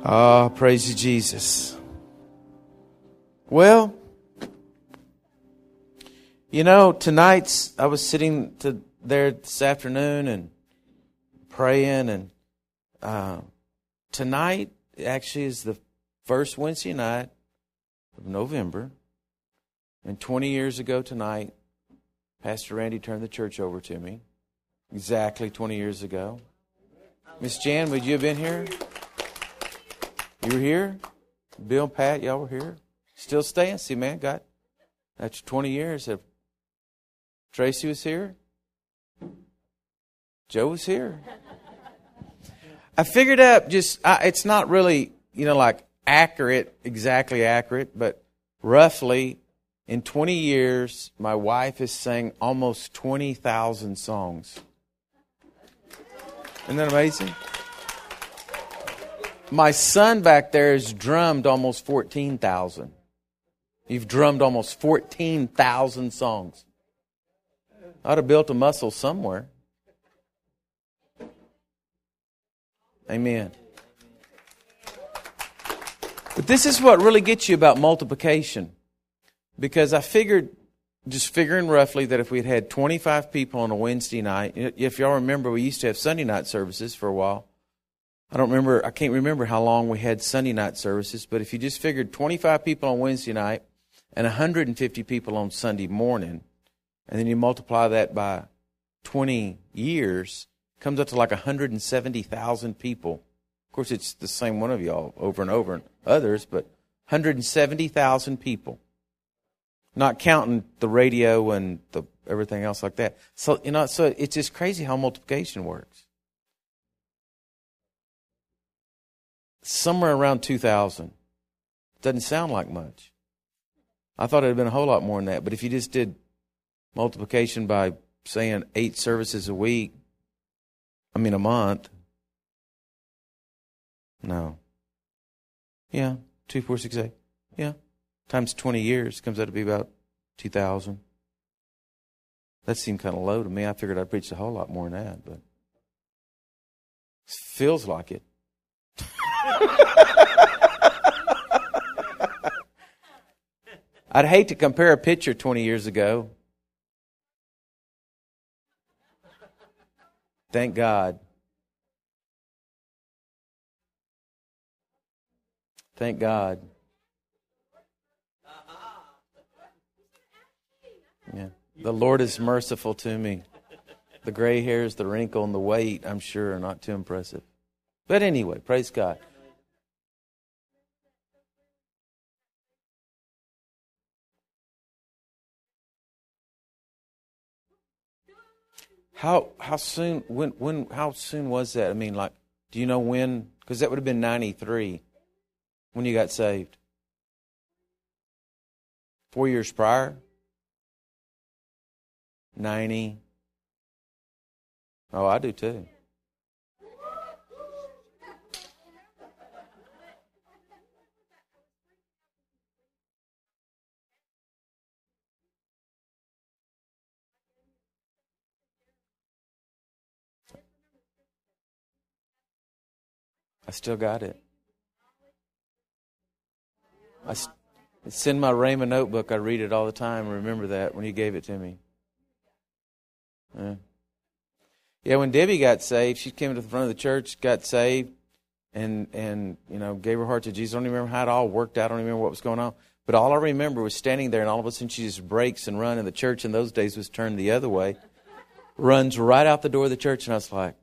Ah, praise you, Jesus. Well, you know, I was sitting there this afternoon and praying, and tonight actually is the first Wednesday night of November. And 20 years ago tonight, Pastor Randy turned the church over to me. Exactly 20 years ago. Miss Jan, would you have been here? You were here? Bill and Pat, y'all were here? Still staying? See, man, that's 20 years. Tracy was here. Joe was here. I figured out it's not really, like exactly accurate, but roughly in 20 years, my wife has sang almost 20,000 songs. Isn't that amazing? My son back there has drummed almost 14,000. You've drummed almost 14,000 songs. I'd have built a muscle somewhere. Amen. But this is what really gets you about multiplication. Because I figuring roughly that if we had 25 people on a Wednesday night, if y'all remember, we used to have Sunday night services for a while. I can't remember how long we had Sunday night services, but if you just figured 25 people on Wednesday night and 150 people on Sunday morning, and then you multiply that by 20 years, it comes up to like 170,000 people. Of course, it's the same one of y'all over and over and others, but 170,000 people. Not counting the radio and everything else like that. So, so it's just crazy how multiplication works. Somewhere around 2,000. Doesn't sound like much. I thought it had been a whole lot more than that. But if you just did multiplication by saying 8 services a month. No. Yeah, 2, 4, 6, 8. Yeah. Times 20 years comes out to be about 2,000. That seemed kind of low to me. I figured I'd preach a whole lot more than that, but it feels like it. I'd hate to compare a picture 20 years ago. Thank God. Thank God. Yeah. The Lord is merciful to me. The gray hairs, the wrinkle, and the weight, I'm sure, are not too impressive. But anyway, praise God. How soon was that? I mean, like, do you know when? Because that would have been 93 when you got saved. 4 years prior? 90. Oh, I do too. I still got it. It's in my Rhema notebook. I read it all the time. Remember that when he gave it to me. Yeah, when Debbie got saved, she came to the front of the church, got saved, and gave her heart to Jesus. I don't even remember how it all worked out. I don't even remember what was going on. But all I remember was standing there, and all of a sudden she just breaks and runs. And the church in those days was turned the other way. Runs right out the door of the church, and I was like,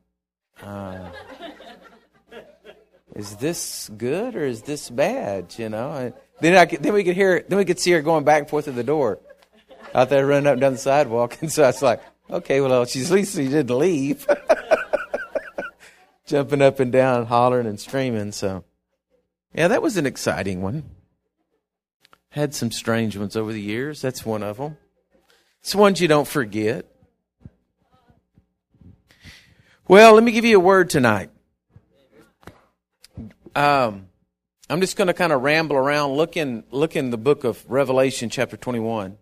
is this good or is this bad? And then we could see her going back and forth to the door, out there running up and down the sidewalk. And so I was like, okay, well, at least she didn't leave. Jumping up and down, hollering and screaming. So, yeah, that was an exciting one. Had some strange ones over the years. That's one of them. It's ones you don't forget. Well, let me give you a word tonight. I'm just going to kind of ramble around, look in the book of Revelation, chapter 21.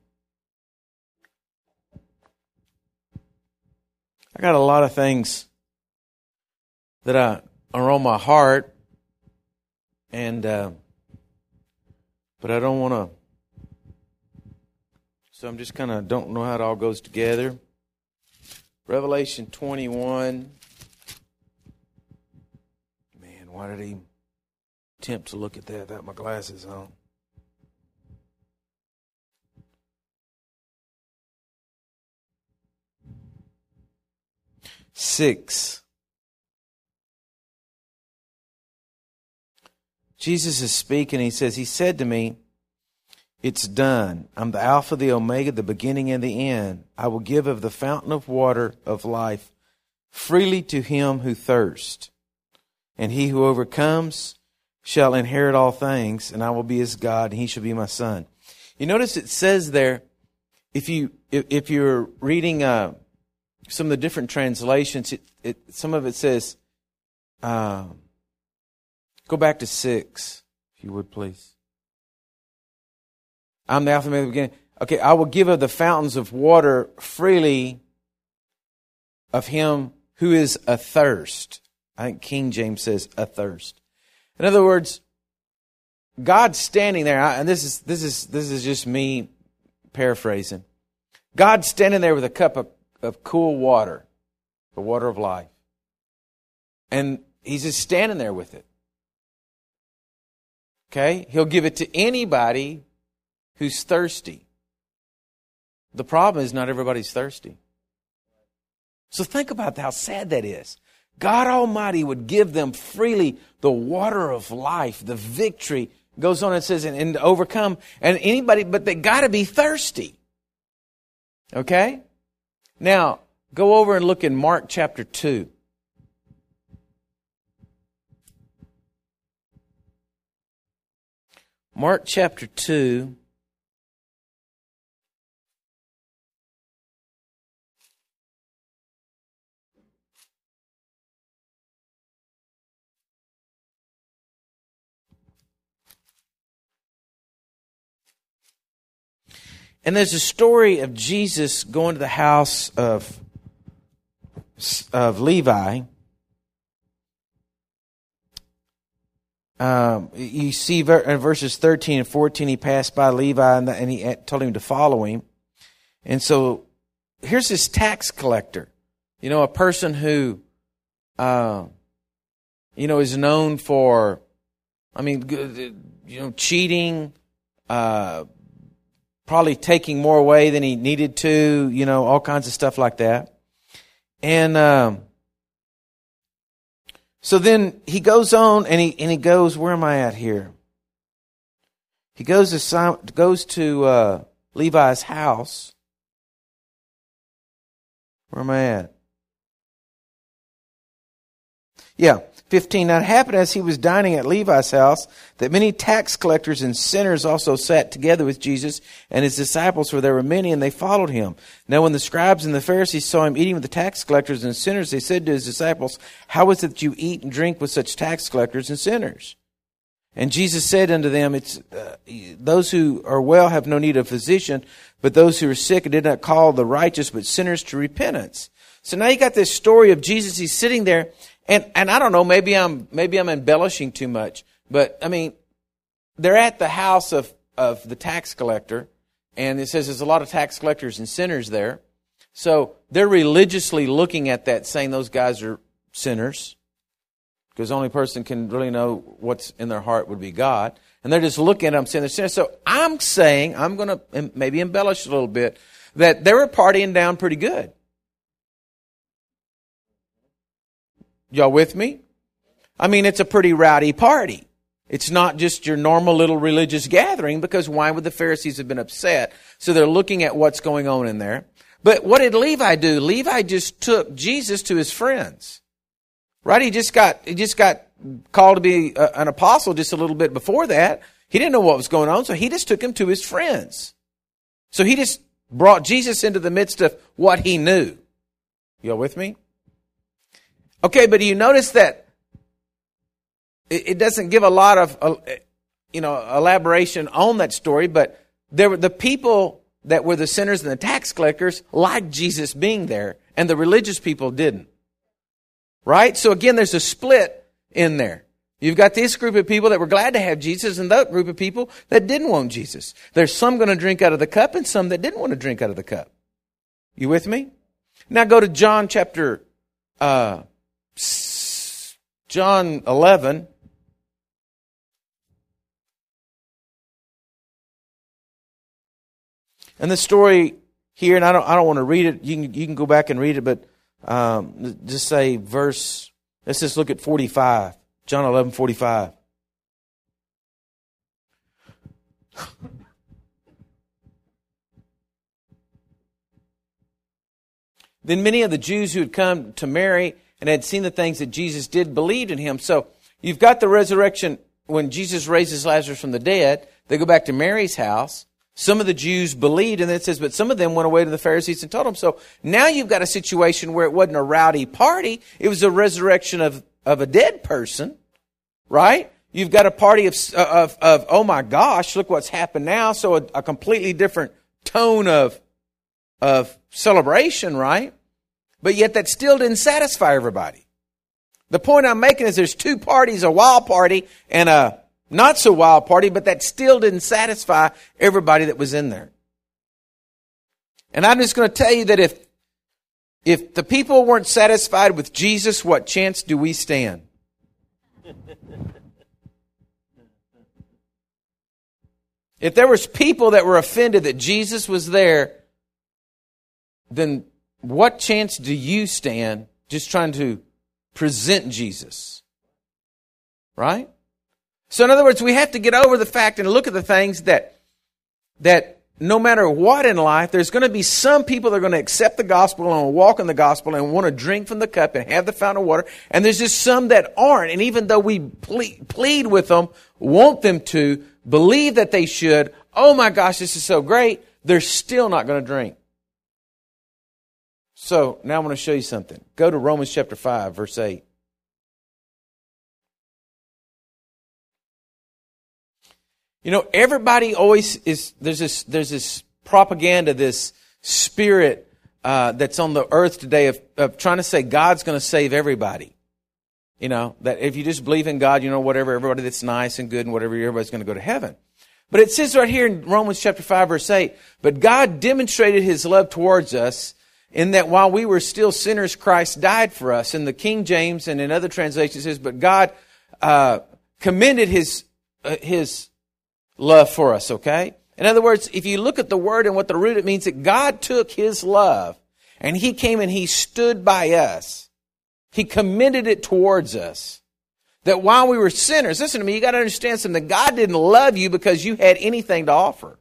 I got a lot of things that are on my heart. And, but I don't want to, so I'm just kind of don't know how it all goes together. Revelation 21. Man, why did he attempt to look at that without my glasses on? Six. Jesus is speaking. He says, He said to me, it's done. I'm the Alpha, the Omega, the beginning and the end. I will give of the fountain of water of life freely to him who thirsts. And he who overcomes shall inherit all things, and I will be his God, and he shall be my son. You notice it says there, if you're reading some of the different translations, some of it says, go back to 6, if you would, please. I'm the Alpha and Omega, the beginning. Okay, I will give of the fountains of water freely of him who is athirst. I think King James says athirst. In other words, God's standing there, and this is just me paraphrasing. God's standing there with a cup of cool water, the water of life. And He's just standing there with it. Okay? He'll give it to anybody who's thirsty. The problem is not everybody's thirsty. So think about how sad that is. God Almighty would give them freely the water of life, the victory. Goes on and says, and to overcome. And anybody, but they got to be thirsty. Okay? Now, go over and look in Mark chapter 2. Mark chapter 2. And there's a story of Jesus going to the house of Levi. You see in verses 13 and 14, he passed by Levi and he told him to follow him. And so here's this tax collector, a person who, is known for, cheating, probably taking more away than he needed to, all kinds of stuff like that. And so then he goes on and he goes, where am I at here? He goes to Levi's house. Where am I at? Yeah, 15. Now it happened as he was dining at Levi's house that many tax collectors and sinners also sat together with Jesus and his disciples, for there were many, and they followed him. Now when the scribes and the Pharisees saw him eating with the tax collectors and sinners, they said to his disciples, how is it that you eat and drink with such tax collectors and sinners? And Jesus said unto them, those who are well have no need of physician, but those who are sick. I did not call the righteous, but sinners to repentance. So now you got this story of Jesus. He's sitting there. And I don't know, maybe I'm embellishing too much, but they're at the house of the tax collector, and it says there's a lot of tax collectors and sinners there. So they're religiously looking at that, saying those guys are sinners, because the only person can really know what's in their heart would be God. And they're just looking at them saying they're sinners. So I'm saying, I'm going to maybe embellish a little bit, that they were partying down pretty good. Y'all with me? It's a pretty rowdy party. It's not just your normal little religious gathering, because why would the Pharisees have been upset? So they're looking at what's going on in there. But what did Levi do? Levi just took Jesus to his friends. Right? He just got called to be an apostle just a little bit before that. He didn't know what was going on, so he just took him to his friends. So he just brought Jesus into the midst of what he knew. Y'all with me? Okay, but do you notice that it doesn't give a lot of, elaboration on that story, but there were the people that were the sinners and the tax collectors liked Jesus being there, and the religious people didn't. Right? So again, there's a split in there. You've got this group of people that were glad to have Jesus and that group of people that didn't want Jesus. There's some going to drink out of the cup and some that didn't want to drink out of the cup. You with me? Now go to John 11. And the story here, and I don't want to read it. You can go back and read it, but just say verse. Let's just look at 45. John 11:45. Then many of the Jews who had come to Mary and had seen the things that Jesus did believed in him. So you've got the resurrection when Jesus raises Lazarus from the dead. They go back to Mary's house. Some of the Jews believed, and it says, but some of them went away to the Pharisees and told them. So now you've got a situation where it wasn't a rowdy party. It was a resurrection of a dead person, right? You've got a party of oh my gosh, look what's happened now. So a completely different tone of celebration, right? But yet that still didn't satisfy everybody. The point I'm making is there's two parties, a wild party and a not so wild party, but that still didn't satisfy everybody that was in there. And I'm just going to tell you that if the people weren't satisfied with Jesus, what chance do we stand? If there was people that were offended that Jesus was there, then what chance do you stand just trying to present Jesus? Right? So in other words, we have to get over the fact and look at the things that no matter what in life, there's going to be some people that are going to accept the gospel and walk in the gospel and want to drink from the cup and have the fountain of water. And there's just some that aren't. And even though we plead with them, want them to, believe that they should, oh my gosh, this is so great, they're still not going to drink. So now I want to show you something. Go to Romans chapter 5, verse 8. You know, everybody always is, there's this propaganda, this spirit that's on the earth today of trying to say God's going to save everybody. You know, that if you just believe in God, you know, whatever, everybody that's nice and good and whatever, everybody's going to go to heaven. But it says right here in Romans chapter 5, verse 8, but God demonstrated his love towards us in that while we were still sinners, Christ died for us. In the King James and in other translations it says, but God commended his love for us, okay? In other words, if you look at the word and what the root, it means that God took his love and he came and he stood by us. He commended it towards us. That while we were sinners, listen to me, you got to understand something. God didn't love you because you had anything to offer.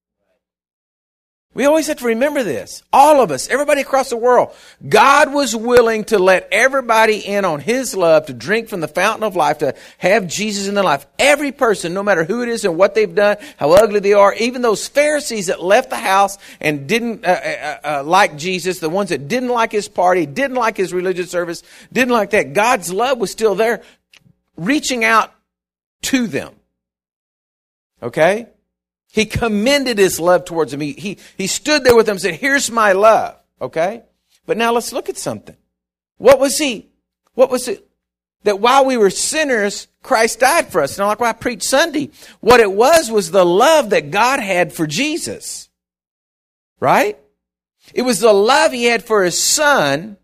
We always have to remember this. All of us, everybody across the world. God was willing to let everybody in on his love, to drink from the fountain of life, to have Jesus in their life. Every person, no matter who it is and what they've done, how ugly they are, even those Pharisees that left the house and didn't like Jesus, the ones that didn't like his party, didn't like his religious service, didn't like that, God's love was still there, reaching out to them. Okay? He commended his love towards them. He stood there with them and said, here's my love. Okay? But now let's look at something. What was it? That while we were sinners, Christ died for us. Now, like what I preached Sunday, what it was the love that God had for Jesus. Right? It was the love he had for his son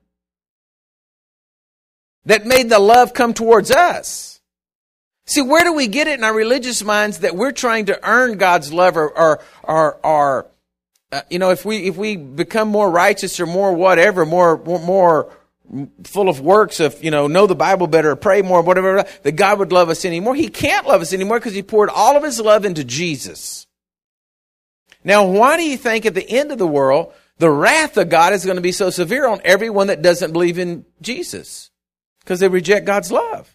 that made the love come towards us. See, where do we get it in our religious minds that we're trying to earn God's love or if we become more righteous or more whatever, more full of works of, know the Bible better, pray more, whatever, that God would love us anymore. He can't love us anymore because he poured all of his love into Jesus. Now, why do you think at the end of the world, the wrath of God is going to be so severe on everyone that doesn't believe in Jesus? Because they reject God's love.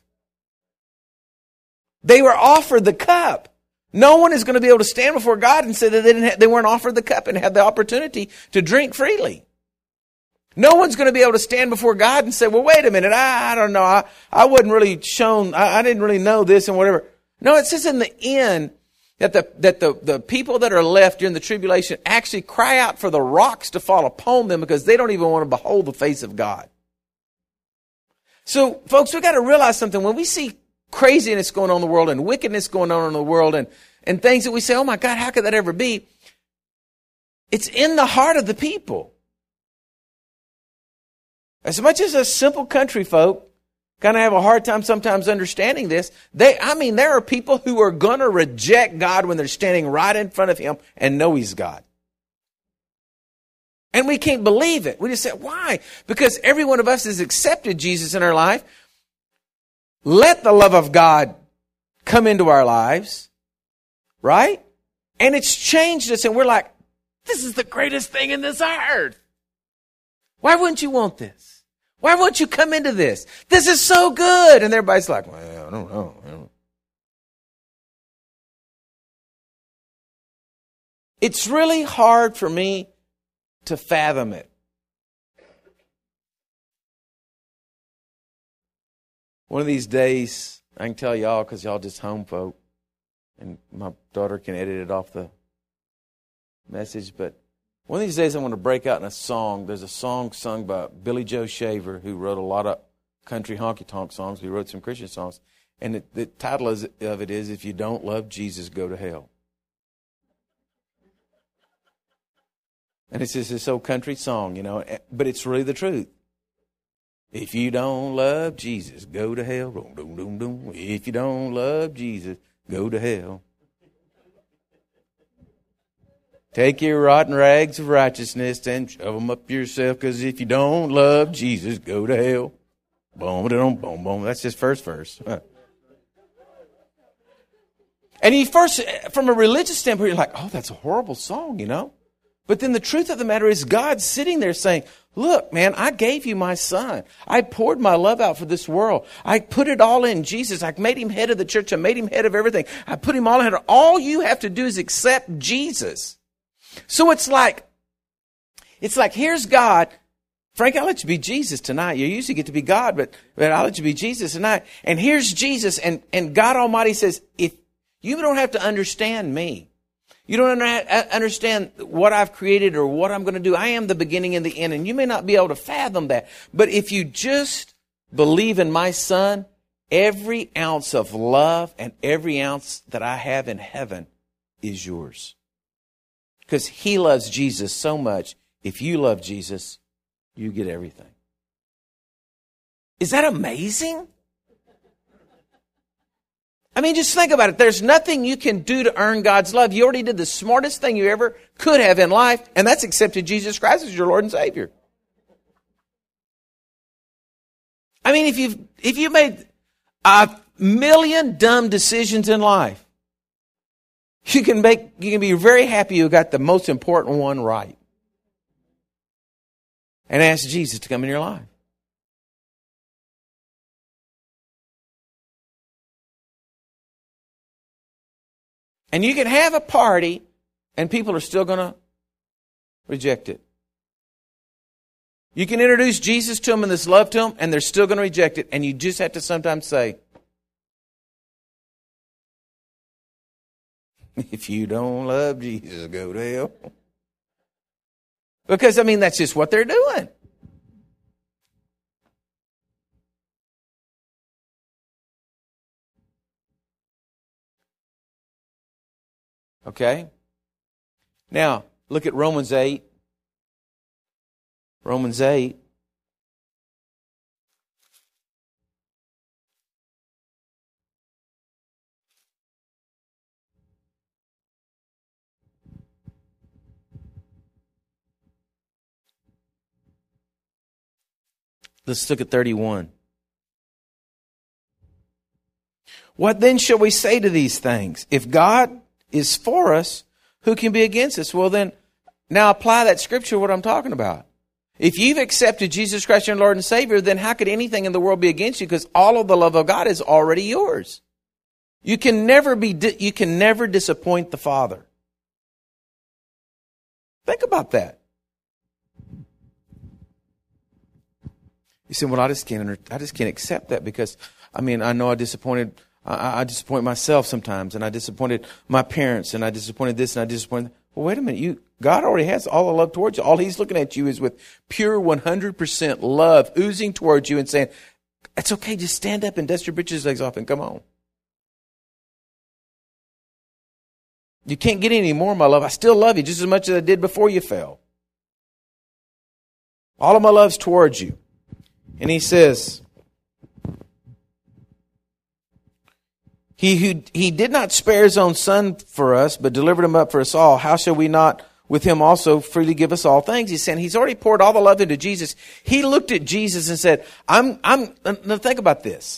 They were offered the cup. No one is going to be able to stand before God and say that they weren't offered the cup and had the opportunity to drink freely. No one's going to be able to stand before God and say, well, wait a minute, I don't know, I wasn't really shown, I didn't really know this and whatever. No, it says in the end that the people that are left during the tribulation actually cry out for the rocks to fall upon them because they don't even want to behold the face of God. So, folks, we've got to realize something. When we see craziness going on in the world and wickedness going on in the world and things that we say, oh my God, how could that ever be? It's in the heart of the people. As much as us simple country folk kind of have a hard time sometimes understanding this, there are people who are going to reject God when they're standing right in front of Him and know He's God. And we can't believe it. We just say, why? Because every one of us has accepted Jesus in our life. Let the love of God come into our lives, right? And it's changed us, and we're like, this is the greatest thing in this earth. Why wouldn't you want this? Why won't you come into this? This is so good. And everybody's like, well, I don't know. It's really hard for me to fathom it. One of these days, I can tell y'all because y'all just home folk, and my daughter can edit it off the message, but one of these days I'm going to break out in a song. There's a song sung by Billy Joe Shaver, who wrote a lot of country honky-tonk songs. He wrote some Christian songs. And the title of it is, If You Don't Love Jesus, Go to Hell. And it's just this old country song, but it's really the truth. If you don't love Jesus, go to hell. Boom, boom, boom, boom. If you don't love Jesus, go to hell. Take your rotten rags of righteousness and shove them up yourself, because if you don't love Jesus, go to hell. Boom, boom, boom, boom. That's his first verse. And from a religious standpoint, you're like, oh, that's a horrible song, But then the truth of the matter is God's sitting there saying, look, man, I gave you my son. I poured my love out for this world. I put it all in Jesus. I made him head of the church. I made him head of everything. I put him all in. All you have to do is accept Jesus. So it's like, here's God. Frank, I'll let you be Jesus tonight. You usually get to be God, but I'll let you be Jesus tonight. And here's Jesus. And God Almighty says, if you don't have to understand me, you don't understand what I've created or what I'm going to do. I am the beginning and the end, and you may not be able to fathom that. But if you just believe in my son, every ounce of love and every ounce that I have in heaven is yours. Because he loves Jesus so much. If you love Jesus, you get everything. Is that amazing? I mean, just think about it. There's nothing you can do to earn God's love. You already did the smartest thing you ever could have in life, and that's accepted Jesus Christ as your Lord and Savior. I mean, if you made 1,000,000 dumb decisions in life, you can be very happy you got the most important one right. And ask Jesus to come in your life. And you can have a party and people are still going to reject it. You can introduce Jesus to them and this love to them and they're still going to reject it. And you just have to sometimes say, if you don't love Jesus, go to hell. Because, that's just what they're doing. Okay? Now, look at Romans 8. Romans 8. Let's look at 31. What then shall we say to these things? If God is for us, who can be against us? Well then, now apply that scripture to what I'm talking about. If you've accepted Jesus Christ your Lord and Savior, then how could anything in the world be against you? Because all of the love of God is already yours. You can never disappoint the Father. Think about that. You say, well, I just can't accept that because, I know I disappoint myself sometimes, and I disappointed my parents, and I disappointed this, and I disappointed. Well, wait a minute. God already has all the love towards you. All He's looking at you is with pure 100% love oozing towards you and saying, It's okay. Just stand up and dust your britches legs off and come on. You can't get any more, my love. I still love you just as much as I did before you fell. All of my love's towards you. And he says, He did not spare his own son for us, but delivered him up for us all. How shall we not with him also freely give us all things? He's saying he's already poured all the love into Jesus. He looked at Jesus and said, now think about this.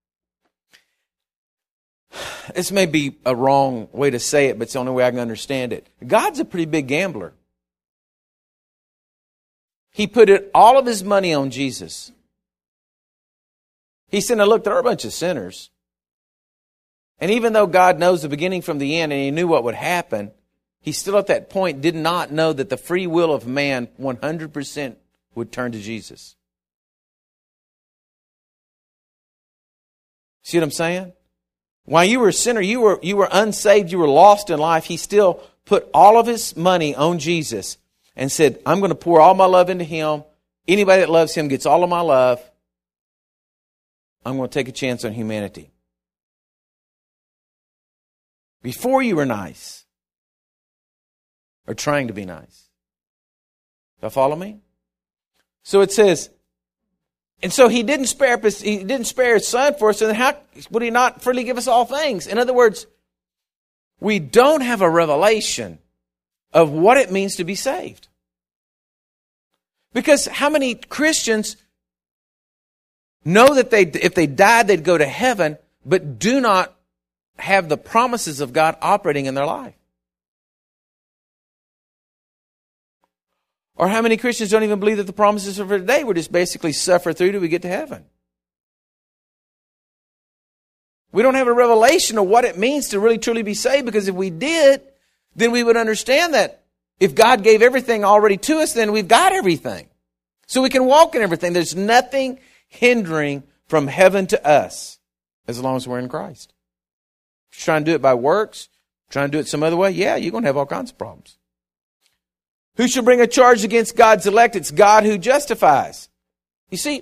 This may be a wrong way to say it, but it's the only way I can understand it. God's a pretty big gambler. He put all of his money on Jesus. He said, now look, there are a bunch of sinners. And even though God knows the beginning from the end and he knew what would happen, he still at that point did not know that the free will of man 100% would turn to Jesus. See what I'm saying? While you were a sinner, you were unsaved, you were lost in life, he still put all of his money on Jesus and said, I'm going to pour all my love into him. Anybody that loves him gets all of my love. I'm going to take a chance on humanity. Before you were nice. Or trying to be nice. Y'all follow me? So it says, and so he didn't spare his son for us, and how would he not freely give us all things? In other words, we don't have a revelation of what it means to be saved. Because how many Christians know that if they died, they'd go to heaven, but do not have the promises of God operating in their life? Or how many Christians don't even believe that the promises are for today? We just basically suffer through till we get to heaven. We don't have a revelation of what it means to really truly be saved, because if we did, then we would understand that if God gave everything already to us, then we've got everything. So we can walk in everything. There's nothing hindering from heaven to us as long as we're in Christ. If you're trying to do it by works, trying to do it some other way, yeah, you're going to have all kinds of problems. Who shall bring a charge against God's elect? It's God who justifies. You see,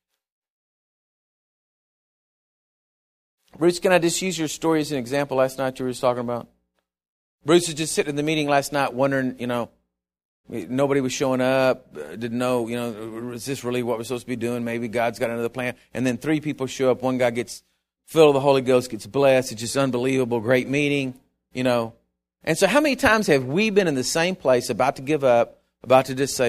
Bruce, can I just use your story as an example last night you were talking about? Bruce was just sitting in the meeting last night wondering, nobody was showing up, didn't know, is this really what we're supposed to be doing? Maybe God's got another plan. And then 3 people show up. One guy gets filled with the Holy Ghost, gets blessed. It's just unbelievable, great meeting, And so how many times have we been in the same place, about to give up, about to just say,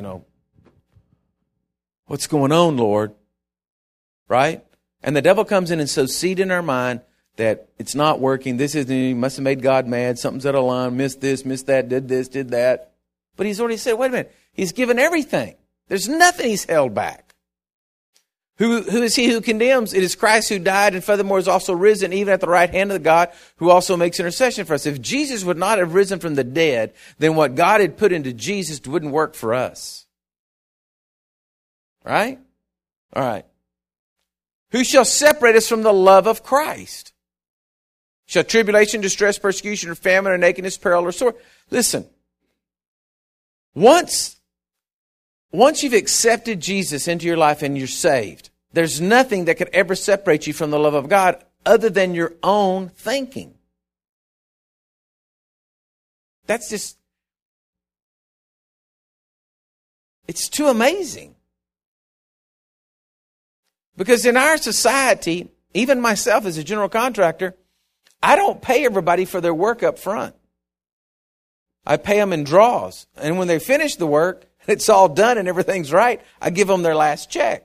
what's going on, Lord? Right? And the devil comes in and sows seed in our mind that it's not working. This isn't, you must have made God mad. Something's out of line. Missed this, missed that, did this, did that. But he's already said, wait a minute. He's given everything. There's nothing he's held back. Who is he who condemns? It is Christ who died and furthermore is also risen, even at the right hand of God, who also makes intercession for us. If Jesus would not have risen from the dead, then what God had put into Jesus wouldn't work for us. Right? All right. Who shall separate us from the love of Christ? Shall tribulation, distress, persecution, or famine, or nakedness, peril, or sword? Listen. Once you've accepted Jesus into your life and you're saved, there's nothing that could ever separate you from the love of God other than your own thinking. That's just, it's too amazing. Because in our society, even myself as a general contractor, I don't pay everybody for their work up front. I pay them in draws. And when they finish the work, it's all done and everything's right, I give them their last check.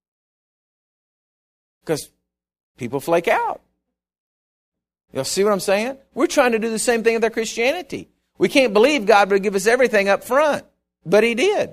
Because people flake out. Y'all see what I'm saying? We're trying to do the same thing with our Christianity. We can't believe God would give us everything up front. But He did.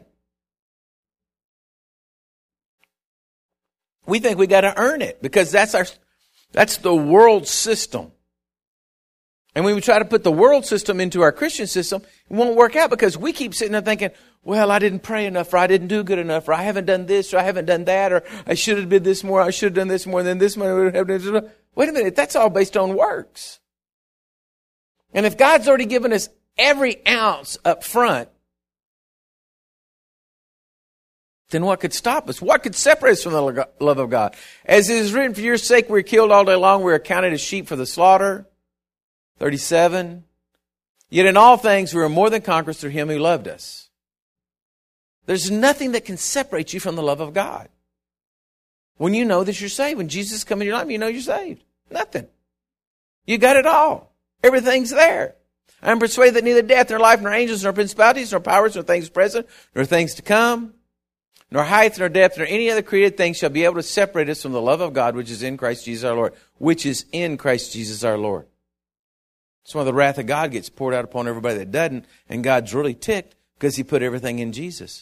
We think we got to earn it because that's the world system. And when we try to put the world system into our Christian system, it won't work out because we keep sitting there thinking, well, I didn't pray enough, or I didn't do good enough, or I haven't done this, or I haven't done that, or I should have did this more, I should have done this more, and then this money would have done. Wait a minute, that's all based on works. And if God's already given us every ounce up front, then what could stop us? What could separate us from the love of God? As it is written, for your sake we are killed all day long. We are counted as sheep for the slaughter. 37. Yet in all things we are more than conquerors through him who loved us. There's nothing that can separate you from the love of God. When you know that you're saved, when Jesus comes in your life, you know you're saved. Nothing. You got it all. Everything's there. I am persuaded that neither death, nor life, nor angels, nor principalities, nor powers, nor things present, nor things to come, nor height, nor depth, nor any other created thing shall be able to separate us from the love of God, which is in Christ Jesus our Lord. Which is in Christ Jesus our Lord. That's why the wrath of God gets poured out upon everybody that doesn't, and God's really ticked because he put everything in Jesus.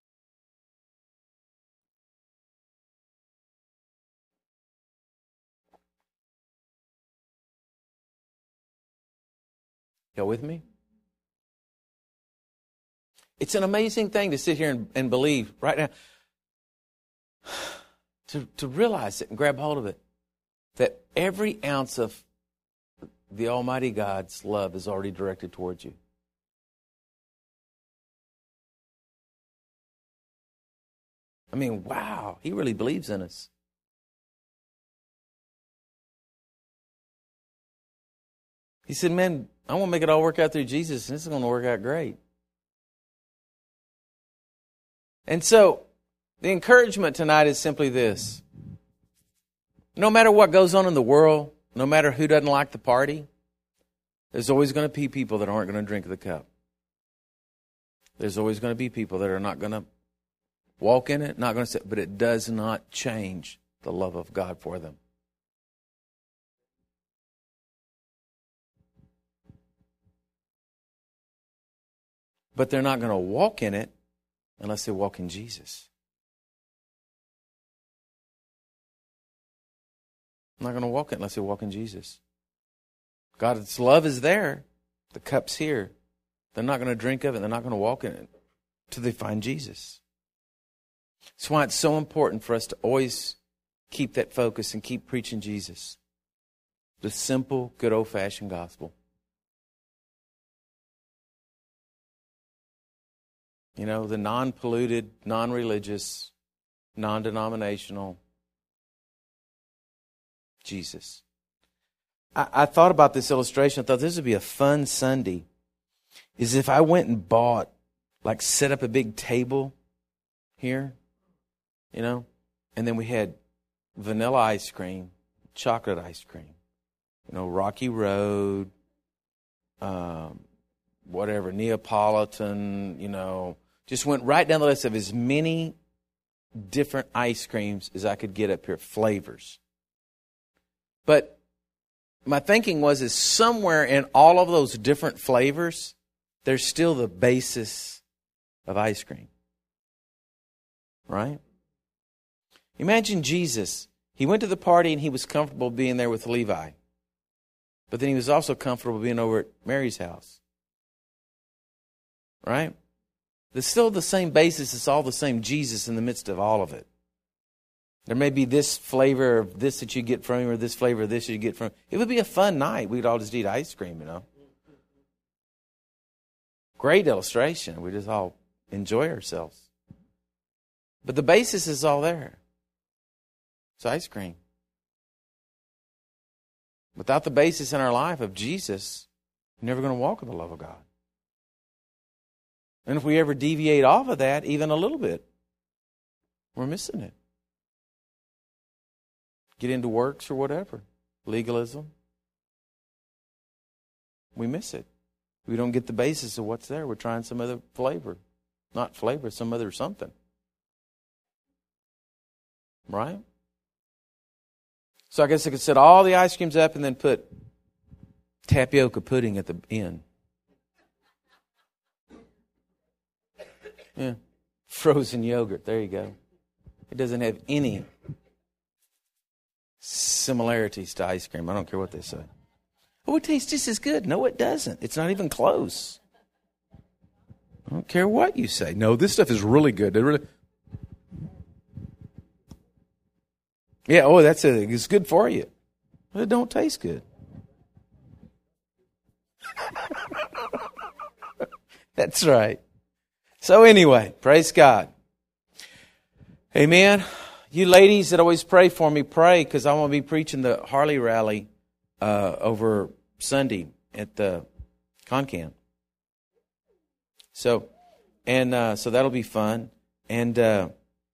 Y'all with me? It's an amazing thing to sit here and believe right now. To realize it and grab hold of it. That every ounce of the Almighty God's love is already directed towards you. I mean, wow, he really believes in us. He said, man, I want to make it all work out through Jesus, and this is going to work out great. And so, the encouragement tonight is simply this. No matter what goes on in the world, no matter who doesn't like the party, there's always going to be people that aren't going to drink the cup. There's always going to be people that are not going to walk in it, not going to sit, but it does not change the love of God for them. But they're not going to walk in it unless they walk in Jesus. I'm not going to walk it unless they walk in Jesus. God's love is there. The cup's here. They're not going to drink of it. They're not going to walk in it until they find Jesus. That's why it's so important for us to always keep that focus and keep preaching Jesus. The simple, good old-fashioned gospel. You know, the non-polluted, non-religious, non-denominational Jesus. I thought about this illustration. I thought this would be a fun Sunday. Is if I went and bought, like set up a big table here, you know, and then we had vanilla ice cream, chocolate ice cream, you know, Rocky Road, whatever, Neapolitan, you know, just went right down the list of as many different ice creams as I could get up here, flavors. But my thinking is somewhere in all of those different flavors, there's still the basis of ice cream. Right? Imagine Jesus. He went to the party and he was comfortable being there with Levi. But then he was also comfortable being over at Mary's house. Right? There's still the same basis. It's all the same Jesus in the midst of all of it. There may be this flavor of this that you get from him or this flavor of this you get from him. It would be a fun night. We'd all just eat ice cream, you know. Great illustration. We just all enjoy ourselves. But the basis is all there. It's ice cream. Without the basis in our life of Jesus, you're never going to walk in the love of God. And if we ever deviate off of that, even a little bit, we're missing it. Get into works or whatever, legalism, we miss it. We don't get the basis of what's there. We're trying some other flavor. Not flavor, some other something. Right? So I guess I could set all the ice creams up and then put tapioca pudding at the end. Yeah. Frozen yogurt. There you go. It doesn't have any similarities to ice cream. I don't care what they say. Oh, it tastes just as good. No, it doesn't. It's not even close. I don't care what you say. No, this stuff is really good. Yeah, oh, it's good for you. But it don't taste good. That's right. So anyway, praise God. Amen. You ladies that always pray for me, pray, because I want to be preaching the Harley rally over Sunday at the Concan. So that'll be fun. And I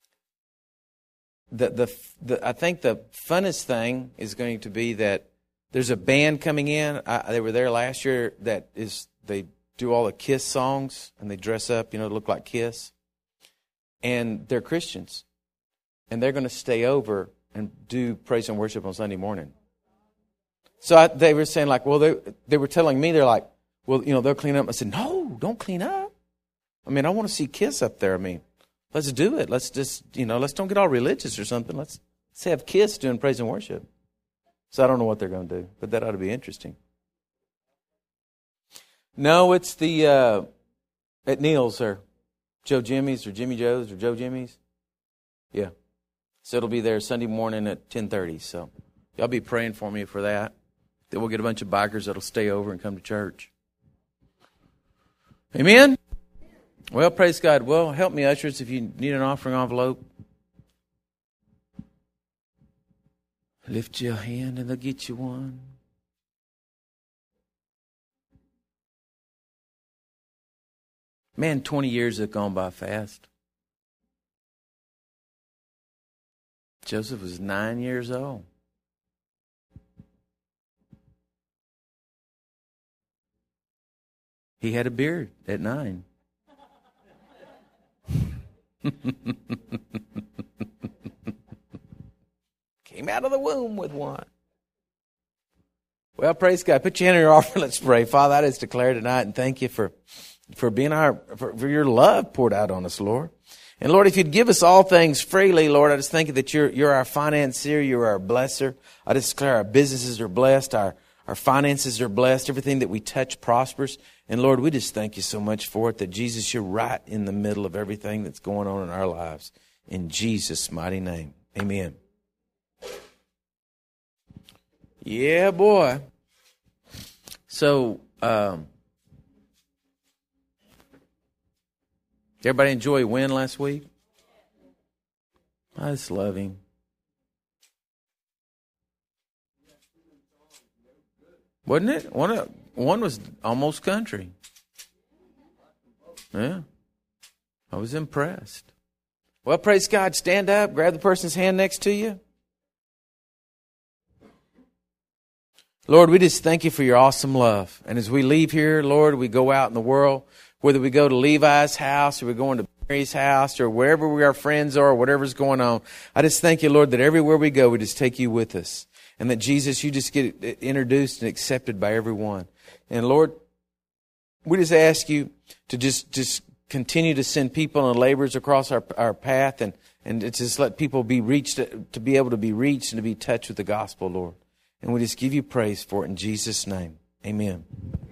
think the funnest thing is going to be that there's a band coming in. They were there last year. They do all the Kiss songs and they dress up, look like Kiss. And they're Christians, and they're going to stay over and do praise and worship on Sunday morning. So they were saying they were telling me, they're like, well, they'll clean up. I said, no, don't clean up. I want to see Kiss up there. Let's do it. Let's just, let's don't get all religious or something. Let's have Kiss doing praise and worship. So I don't know what they're going to do, but that ought to be interesting. No, it's the at Neil's or Joe Jimmy's or Jimmy Joe's or Joe Jimmy's. Yeah. So it'll be there Sunday morning at 10:30. So y'all be praying for me for that. Then we'll get a bunch of bikers that'll stay over and come to church. Amen? Well, praise God. Well, help me, ushers, if you need an offering envelope. Lift your hand and they'll get you one. Man, 20 years have gone by fast. Joseph was 9 years old. He had a beard at 9. Came out of the womb with one. Well, praise God. Put your hand in your offering. Let's pray. Father, I just declare tonight and thank you for being for your love poured out on us, Lord. And Lord, if you'd give us all things freely, Lord, I just thank you that you're our financier, you're our blesser. I just declare our businesses are blessed, our finances are blessed, everything that we touch prospers. And Lord, we just thank you so much for it, that Jesus, you're right in the middle of everything that's going on in our lives. In Jesus' mighty name, amen. Yeah, boy. So, everybody enjoy Win last week? I just love him. Wasn't it? One was almost country. Yeah. I was impressed. Well, praise God. Stand up. Grab the person's hand next to you. Lord, we just thank you for your awesome love. And as we leave here, Lord, we go out in the world, whether we go to Levi's house or we're going to Mary's house or wherever our friends are or whatever's going on. I just thank you, Lord, that everywhere we go, we just take you with us. And that, Jesus, you just get introduced and accepted by everyone. And, Lord, we just ask you to just continue to send people and laborers across our path and to just let people be reached, to be able to be reached and to be touched with the gospel, Lord. And we just give you praise for it in Jesus' name. Amen.